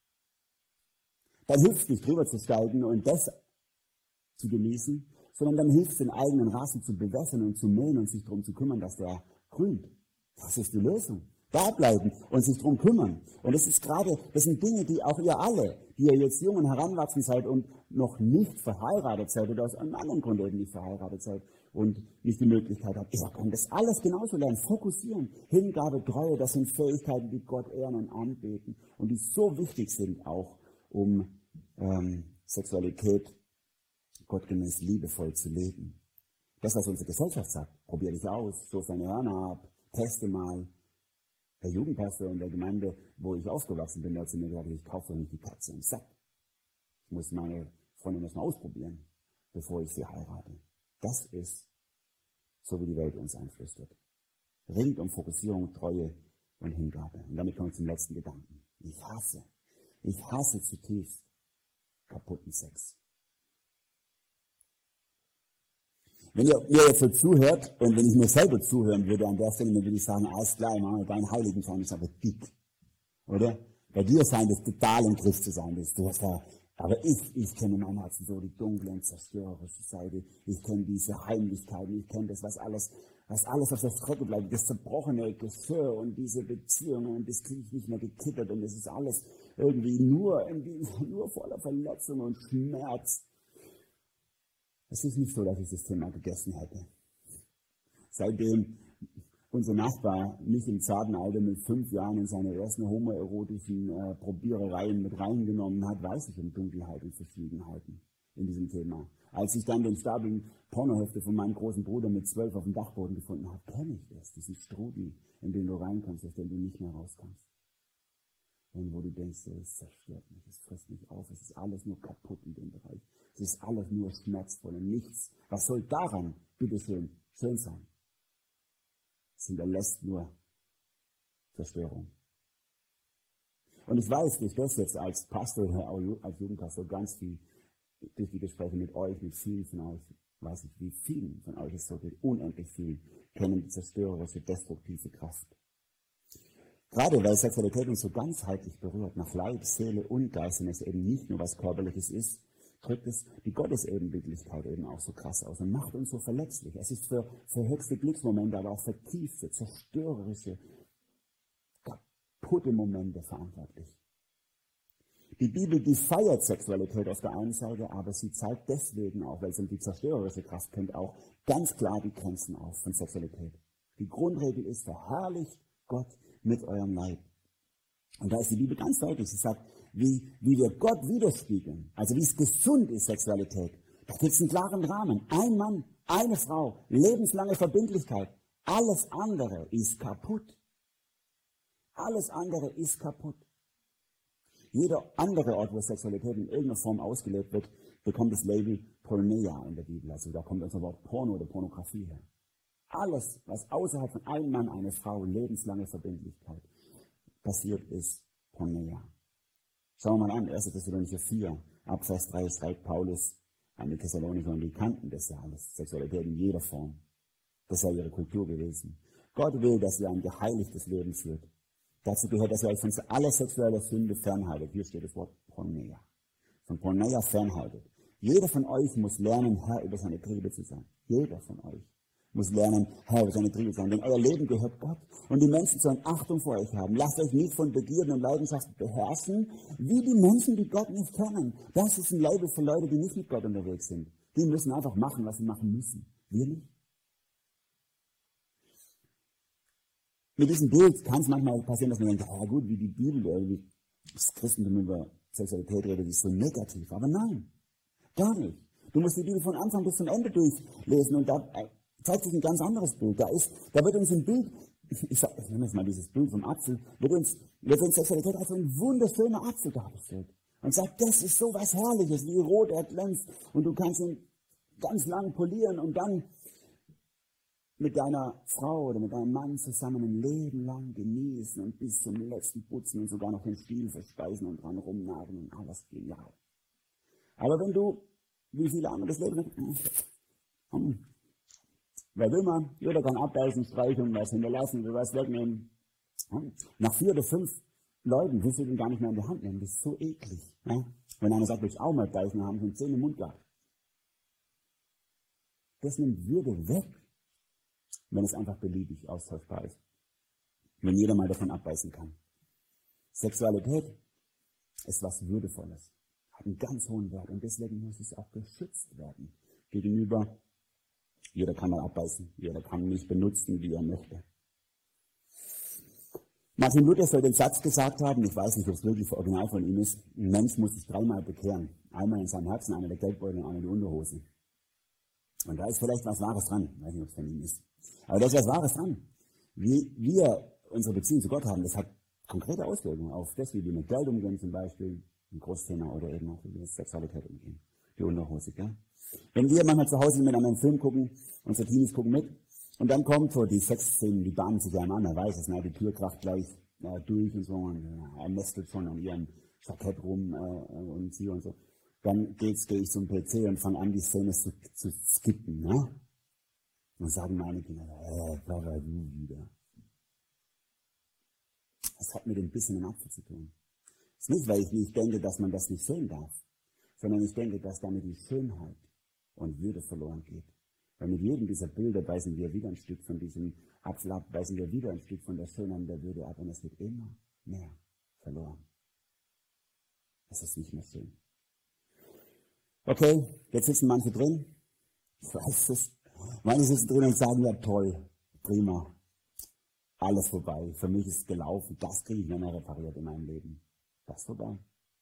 dann hilft es nicht drüber zu steigen und das zu genießen, sondern dann hilft es, den eigenen Rasen zu bewässern und zu mähen und sich darum zu kümmern, dass der grünt. Das ist die Lösung. Da bleiben und sich darum kümmern. Und das sind Dinge, die auch ihr alle, die ihr jetzt jung und heranwachsen seid und noch nicht verheiratet seid oder aus einem anderen Grund eben nicht verheiratet seid und nicht die Möglichkeit habt, ihr könnt das alles genauso lernen. Fokussieren, Hingabe, Treue, das sind Fähigkeiten, die Gott ehren und anbeten und die so wichtig sind auch, um Sexualität gottgemäß liebevoll zu leben. Das, was unsere Gesellschaft sagt, probier dich aus, so deine Hörner ab, teste mal. Der Jugendpastor in der Gemeinde, wo ich aufgewachsen bin, der hat zu mir gesagt, ich kaufe doch nicht die Katze im Sack. Ich muss meine Freundin erstmal ausprobieren, bevor ich sie heirate. Das ist so, wie die Welt uns einflüstert. Ringt um Fokussierung, Treue und Hingabe. Und damit kommen wir zum letzten Gedanken. Ich hasse zutiefst kaputten Sex. Wenn ihr mir jetzt so zuhört und wenn ich mir selber zuhören würde an der Stelle, dann würde ich sagen, alles klar, Mann, dein Heiligenschein ist aber dick. Oder? Bei dir scheint es total im Griff zu sein. Du hast da Aber ich kenne in meinem Herzen so die dunkle und zerstörerische Seite. Ich kenne diese Heimlichkeiten, ich kenne das, was alles auf der Strecke bleibt, das zerbrochene Geschirr und diese Beziehungen und das kriege ich nicht mehr gekittert und es ist alles irgendwie nur voller Verletzung und Schmerz. Es ist nicht so, dass ich das Thema gegessen hätte. Seitdem unser Nachbar mich im zarten Alter mit 5 Jahren in seine ersten homoerotischen Probierereien mit reingenommen hat, weiß ich um Dunkelheit und Verschwiegenheiten in diesem Thema. Als ich dann den Stapel Pornohefte von meinem großen Bruder mit 12 auf dem Dachboden gefunden habe, kenne ich das, diesen Strudel, in den du reinkommst, aus dem du nicht mehr rauskommst. Und wo du denkst, es zerstört mich, es frisst mich auf, es ist alles nur kaputt in dem Bereich. Es ist alles nur schmerzvoll und nichts. Was soll daran, bitteschön, schön sein? Es hinterlässt nur Zerstörung. Und ich weiß durch das jetzt als Pastor, als Jugendpastor ganz viel, durch die Gespräche mit euch, mit vielen von euch, weiß ich, wie vielen von euch es so geht, unendlich viel, kennen die zerstörerische, destruktive Kraft. Gerade weil Sexualität uns so ganzheitlich berührt, nach Leib, Seele und Geist, und es eben nicht nur was Körperliches ist, drückt es die Gottesebenbildlichkeit eben auch so krass aus und macht uns so verletzlich. Es ist für höchste Glücksmomente, aber auch für tiefste, zerstörerische, kaputte Momente verantwortlich. Die Bibel, die feiert Sexualität auf der einen Seite, aber sie zeigt deswegen auch, weil es um die zerstörerische Kraft kennt, auch ganz klar die Grenzen auf von Sexualität. Die Grundregel ist, verherrlicht Gott mit eurem Leib. Und da ist die Bibel ganz deutlich. Sie sagt, wie wir Gott widerspiegeln, also wie es gesund ist, Sexualität. Da gibt es einen klaren Rahmen. Ein Mann, eine Frau, lebenslange Verbindlichkeit. Alles andere ist kaputt. Alles andere ist kaputt. Jeder andere Ort, wo Sexualität in irgendeiner Form ausgelebt wird, bekommt das Label Porneia in der Bibel. Also da kommt unser Wort Porno oder Pornografie her. Alles, was außerhalb von einem Mann, einer Frau, lebenslange Verbindlichkeit passiert, ist Porneia. Schauen wir mal an, 1. Thessalonicher 4, ab Vers 3 schreibt Paulus an die Thessalonicher, und die kannten das ja alles, Sexualität in jeder Form. Das sei ihre Kultur gewesen. Gott will, dass ihr ein geheiligtes Leben führt. Dazu gehört, dass ihr euch von aller sexueller Sünde fernhaltet. Hier steht das Wort Porneia. Von Porneia fernhaltet. Jeder von euch muss lernen, Herr über seine Triebe zu sein. Jeder von euch muss lernen, Herr über seine Triebe zu sein. Denn euer Leben gehört Gott. Und die Menschen sollen Achtung vor euch haben. Lasst euch nicht von Begierden und Leidenschaften beherrschen, wie die Menschen, die Gott nicht kennen. Das ist ein Label für Leute, die nicht mit Gott unterwegs sind. Die müssen einfach machen, was sie machen müssen. Wir nicht. Mit diesem Bild kann es manchmal passieren, dass man denkt, ja gut, wie die Bibel oder wie das Christentum über Sexualität redet, ist so negativ. Aber nein, gar nicht. Du musst die Bibel von Anfang bis zum Ende durchlesen und da zeigt sich ein ganz anderes Bild. Da wird uns ein Bild, ich nenne jetzt mal dieses Bild vom Apfel, wird uns Sexualität als ein wunderschöner Apfel dargestellt. Und sagt, das ist so was Herrliches, wie rot er glänzt und du kannst ihn ganz lang polieren und dann mit deiner Frau oder mit deinem Mann zusammen ein Leben lang genießen und bis zum letzten putzen und sogar noch den Stiel verspeisen und dran rumnageln und alles genial. Aber wenn du, wie viele andere das Leben wer will man, jeder kann abbeißen, streichen, was hinterlassen, was wegnehmen. Nach 4 oder 5 Leuten willst du den gar nicht mehr in die Hand nehmen, das ist so eklig. Ja? Wenn einer sagt, willst du auch mal beißen, dann haben sie einen 10 im Mund gehabt. Das nimmt Würde weg, wenn es einfach beliebig austauschbar ist. Wenn jeder mal davon abbeißen kann. Sexualität ist was Würdevolles, hat einen ganz hohen Wert und deswegen muss es auch geschützt werden gegenüber, jeder kann mal abbeißen, jeder kann mich benutzen, wie er möchte. Martin Luther soll den Satz gesagt haben, ich weiß nicht, ob es wirklich original von ihm ist, ein Mensch muss sich 3-mal bekehren. Einmal in seinem Herzen, einmal der Geldbeutel und einmal die Unterhose. Und da ist vielleicht was Wahres dran, ich weiß nicht, ob es von ihm ist. Aber da ist was Wahres dran. Wie wir unsere Beziehung zu Gott haben, das hat konkrete Auswirkungen auf das, wie wir mit Geld umgehen zum Beispiel, ein Großthema, oder eben auch wie wir mit Sexualität umgehen. Die Unterhose, gell? Wenn wir manchmal zu Hause mit einem Film gucken, unsere Teenies gucken mit, und dann kommt so die Sexszenen, die bahnen sich einem an, er weiß es, ne? Die Tür kracht gleich durch und so, und er nestelt schon an ihrem Jackett rum und sie und so. Dann gehe ich zum PC und fange an, die Szene zu skippen, ne? Und sagen meine Kinder, Papa, du wieder. Das hat mit dem Biss in den Apfel zu tun. Das ist nicht, weil ich nicht denke, dass man das nicht sehen darf. sondern ich denke, dass damit die Schönheit und Würde verloren geht. Weil mit jedem dieser Bilder weisen wir wieder ein Stück von diesem Apfel ab, weisen wir wieder ein Stück von der Schönheit und der Würde ab und es wird immer mehr verloren. Es ist nicht mehr schön. Okay, jetzt sitzen manche drin. Ich weiß es. Manche sitzen drin und sagen, ja toll, prima, alles vorbei. Für mich ist es gelaufen. Das kriege ich nicht mehr repariert in meinem Leben. Das ist vorbei.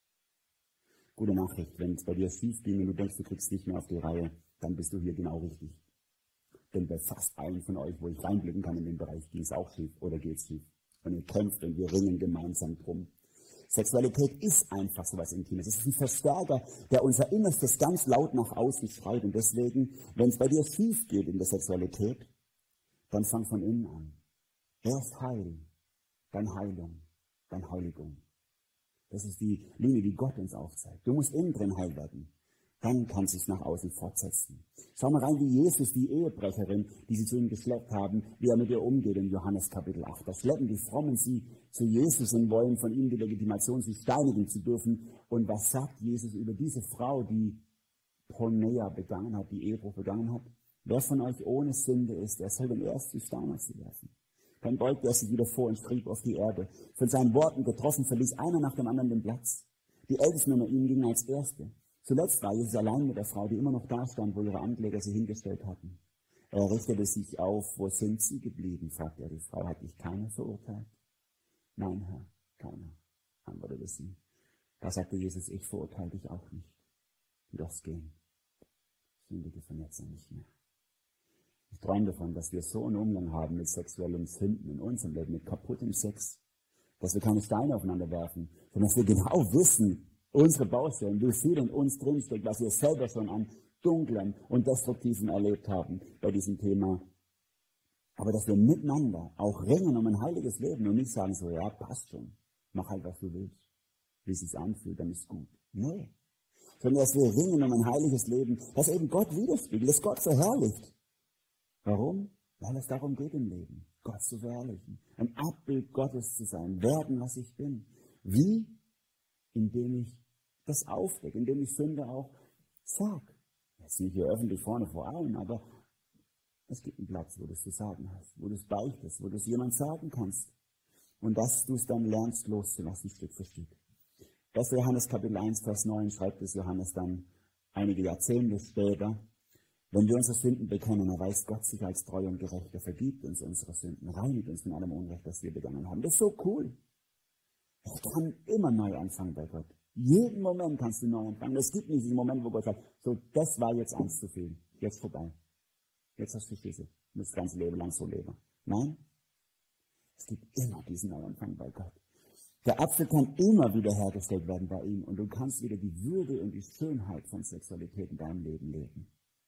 Gute Nachricht, wenn es bei dir schief ging und du denkst, du kriegst nicht mehr auf die Reihe, dann bist du hier genau richtig. Denn bei fast allen von euch, wo ich reinblicken kann in den Bereich, ging es auch schief oder geht es schief. Und ihr kämpft und wir ringen gemeinsam drum. Sexualität ist einfach so was Intimes. Es ist ein Verstärker, der unser Innerstes ganz laut nach außen schreit. Und deswegen, wenn es bei dir schief geht in der Sexualität, dann fang von innen an. Erst Heil, dann Heilung, dann Heiligung. Das ist die Linie, die Gott uns aufzeigt. Du musst innen drin heil werden. Dann kann es sich nach außen fortsetzen. Schau mal rein, wie Jesus, die Ehebrecherin, die sie zu ihm geschleppt haben, wie er mit ihr umgeht in Johannes Kapitel 8. Da schleppen die Frommen sie zu Jesus und wollen von ihm die Legitimation, sie steinigen zu dürfen. Und was sagt Jesus über diese Frau, die Porneia begangen hat, die Ehebruch begangen hat? Wer von euch ohne Sünde ist, der soll den ersten Stein auf sie werfen. Dann beugte er sich wieder vor und schrieb auf die Erde. Von seinen Worten getroffen verließ einer nach dem anderen den Platz. Die Ältesten unter ihnen gingen als Erste. Zuletzt war Jesus allein mit der Frau, die immer noch da stand, wo ihre Ankläger sie hingestellt hatten. Er richtete sich auf. Wo sind sie geblieben? Fragte er die Frau. Hat dich keiner verurteilt? Nein, Herr, keiner, antwortete sie. Da sagte Jesus, ich verurteile dich auch nicht. Du darfst gehen. Sündige von jetzt an nicht mehr. Ich träume davon, dass wir so einen Umgang haben mit sexuellen Sünden in unserem Leben, mit kaputtem Sex, dass wir keine Steine aufeinander werfen, sondern dass wir genau wissen, unsere Baustellen, wie viel in uns drinsteckt, was wir selber schon an Dunklem und Destruktiven erlebt haben bei diesem Thema. Aber dass wir miteinander auch ringen um ein heiliges Leben und nicht sagen so, ja, passt schon, mach halt, was du willst. Wie es sich anfühlt, dann ist gut. Nee. Sondern dass wir ringen um ein heiliges Leben, das eben Gott widerspiegelt, das Gott verherrlicht. Warum? Weil es darum geht im Leben, Gott zu verherrlichen, ein Abbild Gottes zu sein, werden, was ich bin. Wie? Indem ich das aufdecke, indem ich Sünde auch sage. Jetzt nicht hier öffentlich vorne vor allen, aber es gibt einen Platz, wo du es zu sagen hast, wo du es beichtest, wo du es jemand sagen kannst. Und dass du es dann lernst loszulassen, Stück für Stück. 1. Johannes Kapitel 1, Vers 9 schreibt es Johannes dann einige Jahrzehnte später. Wenn wir unsere Sünden bekennen, erweist Gott sich als treu und gerecht. Er vergibt uns unsere Sünden, reinigt uns von allem Unrecht, das wir begangen haben. Das ist so cool. Ich kann immer neu anfangen bei Gott. Jeden Moment kannst du neu anfangen. Es gibt nicht diesen Moment, wo Gott sagt, so, das war jetzt eins zu viel. Jetzt vorbei. Jetzt hast du Schüsse. Du musst das ganze Leben lang so leben. Nein. Es gibt immer diesen Neuanfang bei Gott. Der Apfel kann immer wieder hergestellt werden bei ihm und du kannst wieder die Würde und die Schönheit von Sexualität in deinem Leben leben.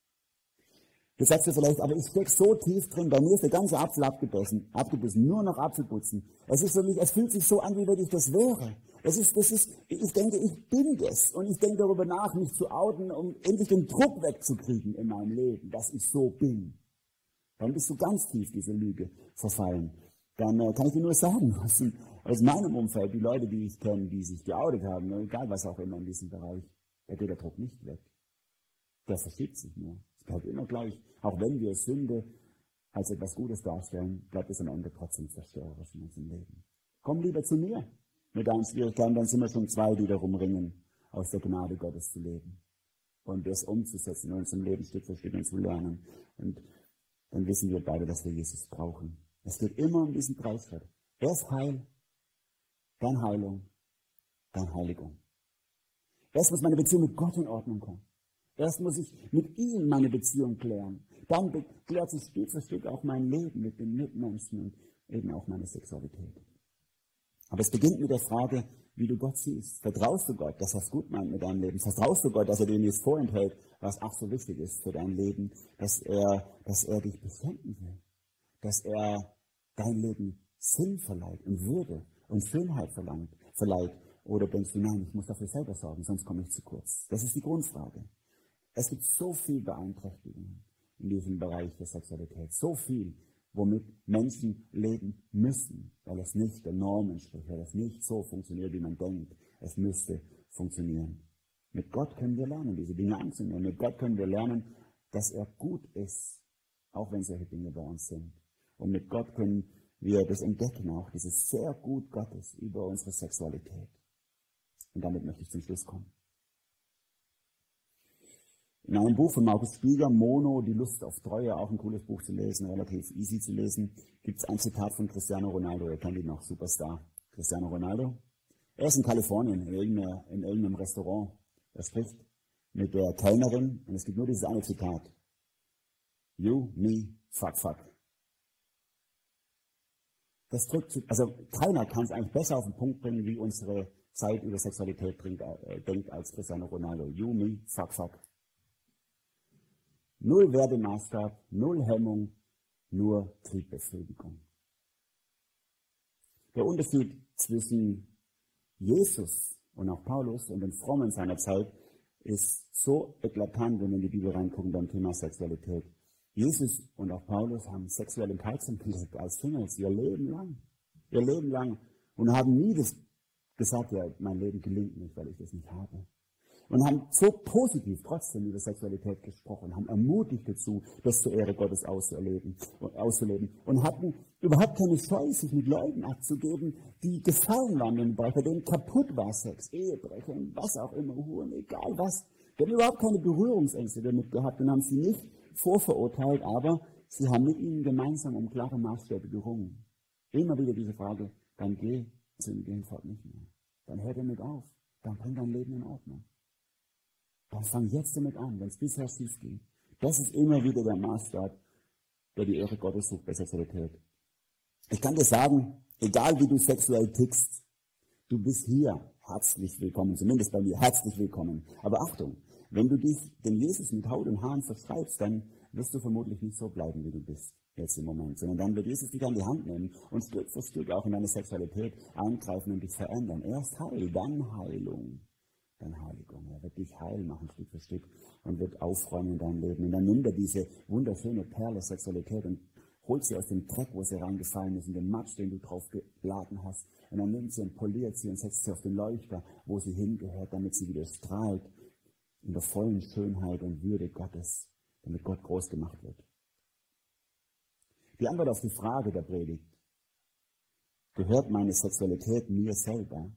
Du sagst dir vielleicht, aber ich stecke so tief drin, bei mir ist der ganze Apfel abgebissen, nur noch Apfelputzen. Es ist für mich, es fühlt sich so an, wie wenn ich das wäre. Ich denke, ich bin das. Und ich denke darüber nach, mich zu outen, um endlich den Druck wegzukriegen in meinem Leben, dass ich so bin. Dann bist du ganz tief diese Lüge verfallen. Dann kann ich dir nur sagen, aus meinem Umfeld, die Leute, die ich kenne, die sich geoutet haben, egal was auch immer in diesem Bereich, da geht der Druck nicht weg. Der verschiebt sich nur. Es bleibt immer gleich. Auch wenn wir Sünde als etwas Gutes darstellen, bleibt es am Ende trotzdem zerstörerisch in unserem Leben. Komm lieber zu mir mit deinen Schwierigkeiten, dann sind wir schon zwei, die darum ringen, aus der Gnade Gottes zu leben. Und das umzusetzen in unserem Leben Stück für Stück und zu lernen. Und dann wissen wir beide, dass wir Jesus brauchen. Es geht immer um diesen Dreischritt. Erst Heil, dann Heilung, dann Heiligung. Erst muss meine Beziehung mit Gott in Ordnung kommen. Erst muss ich mit ihm meine Beziehung klären. Dann klärt sich Stück für Stück auch mein Leben mit den Mitmenschen und eben auch meine Sexualität. Aber es beginnt mit der Frage, wie du Gott siehst. Vertraust du Gott, dass er es gut meint mit deinem Leben? Vertraust du Gott, dass er dir nichts vorenthält, was auch so wichtig ist für dein Leben? Dass er dich beschenken will. Dass er dein Leben Sinn verleiht und Würde und Schönheit verleiht. Oder denkst du, nein, ich muss dafür selber sorgen, sonst komme ich zu kurz. Das ist die Grundfrage. Es gibt so viel Beeinträchtigungen in diesem Bereich der Sexualität. So viel, womit Menschen leben müssen, weil es nicht der Norm entspricht, weil es nicht so funktioniert, wie man denkt. Es müsste funktionieren. Mit Gott können wir lernen, diese Dinge anzunehmen. Mit Gott können wir lernen, dass er gut ist, auch wenn solche Dinge bei uns sind. Und mit Gott können wir das entdecken, auch dieses sehr gut Gottes über unsere Sexualität. Und damit möchte ich zum Schluss kommen. In einem Buch von Markus Spieger, Mono, die Lust auf Treue, auch ein cooles Buch zu lesen, relativ easy zu lesen, gibt es ein Zitat von Cristiano Ronaldo, ihr kennt ihn noch, Superstar. Cristiano Ronaldo. Er ist in Kalifornien, in irgendeinem Restaurant. Er spricht mit der Kellnerin und es gibt nur dieses eine Zitat. You, me, fuck, fuck. Das drückt, also keiner kann es eigentlich besser auf den Punkt bringen, wie unsere Zeit über Sexualität denkt als Cristiano Ronaldo. You, me, fuck, fuck. Null Werdemaßstab, null Hemmung, nur Triebbefriedigung. Der Unterschied zwischen Jesus und auch Paulus und den Frommen seiner Zeit ist so eklatant, wenn wir in die Bibel reingucken beim Thema Sexualität. Jesus und auch Paulus haben sexuelle Enthaltung gelebt als Singles ihr Leben lang. Ihr Leben lang. Und haben nie das gesagt, ja, mein Leben gelingt nicht, weil ich das nicht habe. Und haben so positiv trotzdem über Sexualität gesprochen, haben ermutigt dazu, das zur Ehre Gottes auszuleben. Und hatten überhaupt keine Scheu, sich mit Leuten abzugeben, die gefallen waren in dem Bereich, bei denen kaputt war Sex, Ehebrecher und was auch immer, Huren, egal was. Die haben überhaupt keine Berührungsängste damit gehabt und haben sie nicht vorverurteilt, aber sie haben mit ihnen gemeinsam um klare Maßstäbe gerungen. Immer wieder diese Frage, dann geh zu dem Gegenfort nicht mehr. Dann hör damit auf. Dann bring dein Leben in Ordnung. Dann fang jetzt damit an, wenn es bisher schief ging. Das ist immer wieder der Maßstab, der die Ehre Gottes sucht bei Sexualität. Ich kann dir sagen, egal wie du sexuell tickst, du bist hier herzlich willkommen, zumindest bei mir herzlich willkommen. Aber Achtung, wenn du dich dem Jesus mit Haut und Haaren verschreibst, dann wirst du vermutlich nicht so bleiben, wie du bist jetzt im Moment, sondern dann wird Jesus dich an die Hand nehmen und Stück für Stück auch in deine Sexualität eingreifen und dich verändern. Erst Heil, dann Heilung. Dann Heiligung. Er wird dich heil machen, Stück für Stück, und wird aufräumen in dein Leben. Und dann nimmt er diese wunderschöne Perle Sexualität und holt sie aus dem Dreck, wo sie reingefallen ist, in den Matsch, den du drauf geladen hast. Und dann nimmt sie und poliert sie und setzt sie auf den Leuchter, wo sie hingehört, damit sie wieder strahlt in der vollen Schönheit und Würde Gottes, damit Gott groß gemacht wird. Die Antwort auf die Frage der Predigt, gehört meine Sexualität mir selber?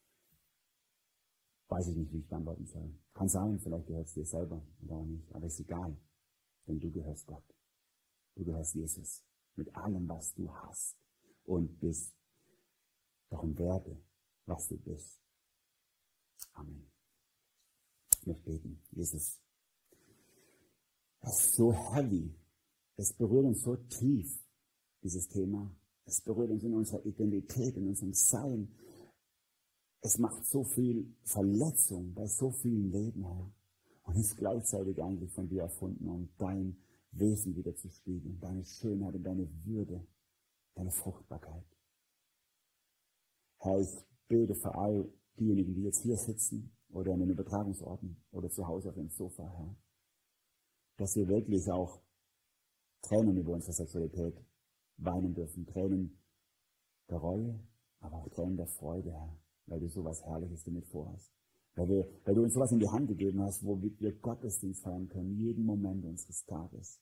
Weiß ich nicht, wie ich beantworten soll. Kann sein, vielleicht gehört es dir selber oder auch nicht, aber ist egal, denn du gehörst Gott. Du gehörst Jesus mit allem, was du hast und bist. Darum werde, was du bist. Amen. Ich möchte beten. Jesus, das ist so heavy. Es berührt uns so tief, dieses Thema. Es berührt uns in unserer Identität, in unserem Sein. Es macht so viel Verletzung bei so vielen Leben, Herr. Und ist gleichzeitig eigentlich von dir erfunden, um dein Wesen wieder zu spiegeln, deine Schönheit und deine Würde, deine Fruchtbarkeit. Herr, ich bete für all diejenigen, die jetzt hier sitzen oder in den Übertragungsorten oder zu Hause auf dem Sofa, Herr, dass wir wirklich auch Tränen über unsere Sexualität weinen dürfen. Tränen der Reue, aber auch Tränen der Freude, Herr, weil du sowas Herrliches damit vorhast. Weil du uns sowas in die Hand gegeben hast, wo wir Gottesdienst feiern können, jeden Moment unseres Tages.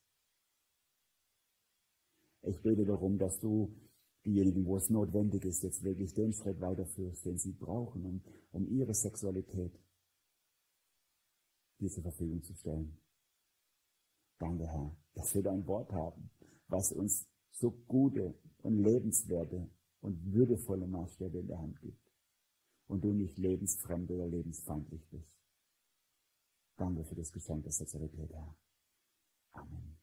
Ich bete darum, dass du diejenigen, wo es notwendig ist, jetzt wirklich den Schritt weiterführst, den sie brauchen, um ihre Sexualität dir zur Verfügung zu stellen. Danke, Herr, dass wir dein Wort haben, was uns so gute und lebenswerte und würdevolle Maßstäbe in der Hand gibt. Und du nicht lebensfremd oder lebensfeindlich bist. Danke für das Geschenk der Sexualität, Herr. Amen.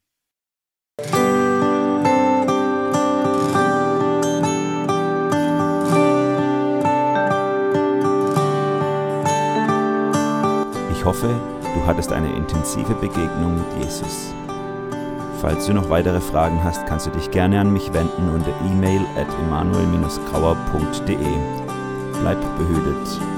Ich hoffe, du hattest eine intensive Begegnung mit Jesus. Falls du noch weitere Fragen hast, kannst du dich gerne an mich wenden unter e-mail@emanuel-grauer.de. Bleib behütet.